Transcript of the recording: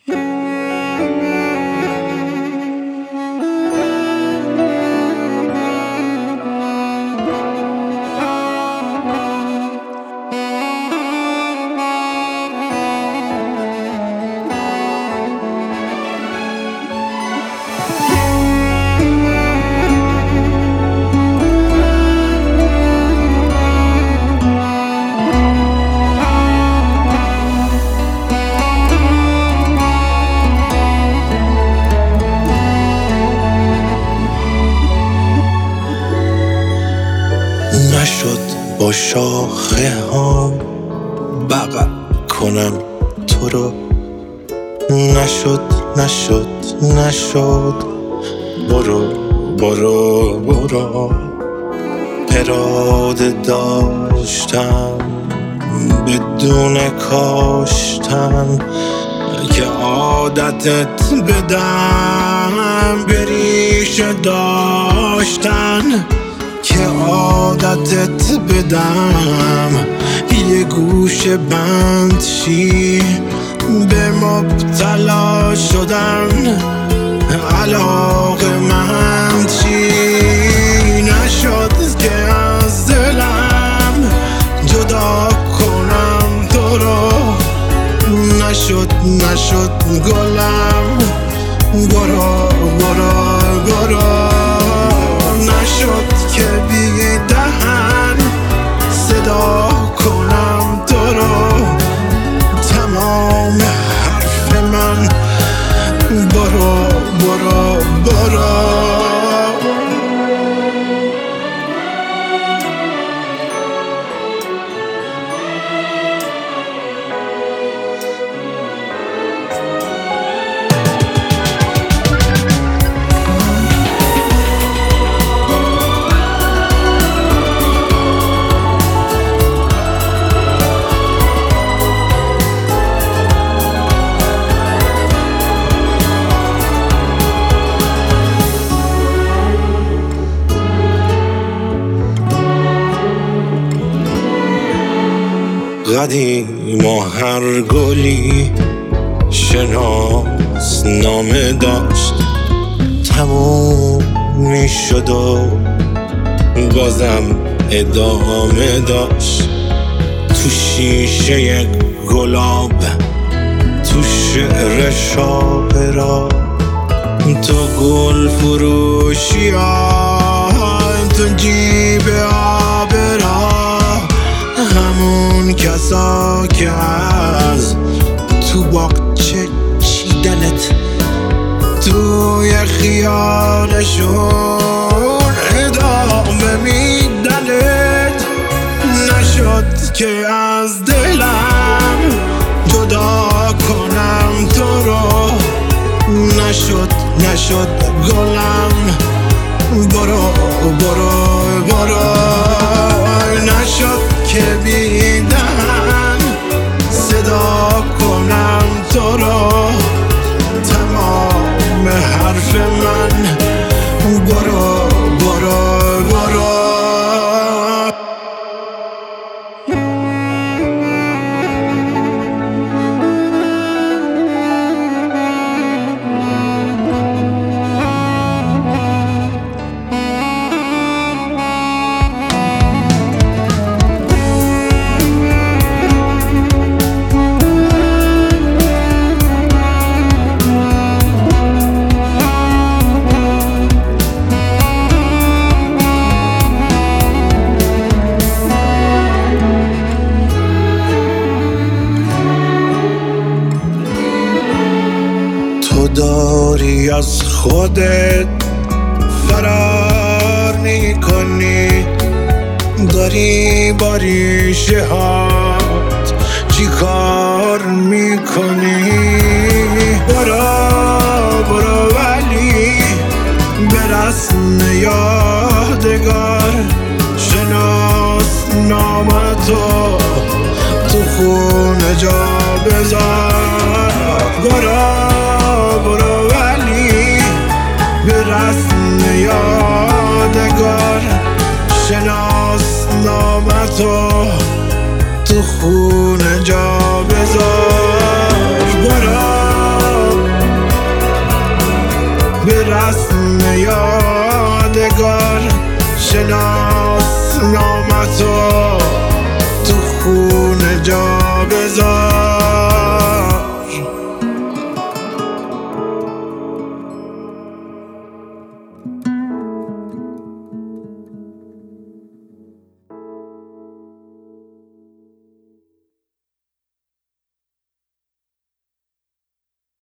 نشد با شاخه ها بغل کنم تو رو، نشد نشد نشد. برو برو برو. اراده داشتم بدون کاشتن که عادتت بدم، بریشه داشتن که عادتت بدم، یه گوشه بند شی به مبتلا شدن، علاقه مند شی. نشد که از دلم جدا کنم تو رو، نشد نشد گلم. برو برو برو. نشد که بی دهن صدا کنم تو رو، تمام حرف من برو برو برو. قدیم و هر گلی شناس نامه داشت، تموم می شد و بازم ادامه داشت. تو شیشه یک گلاب، تو شعر شاعرا، تو گل فروشی ها، تو جیب آبرا، همون کسا که از تو باغچه چیدنت، توی خیالشون ادامه میدنت. نشد که از دلم جدا کنم تو رو، نشد نشد گلم. برو برو برو. نشد که بی دهن صدا کنم تو رو، تمام حرف من برو برو برو. تو داری از خودت فرار میکنی، داری با ریشه هات چی کار میکنی. برو برو ولی به رسم یادگار، شناس نامتو تو خونه جا بذار. برو برو ولی به رسم یادگار، شناس نامتو تو خونه جا بذار. برو شناس نامتو تو خونه جا بذار.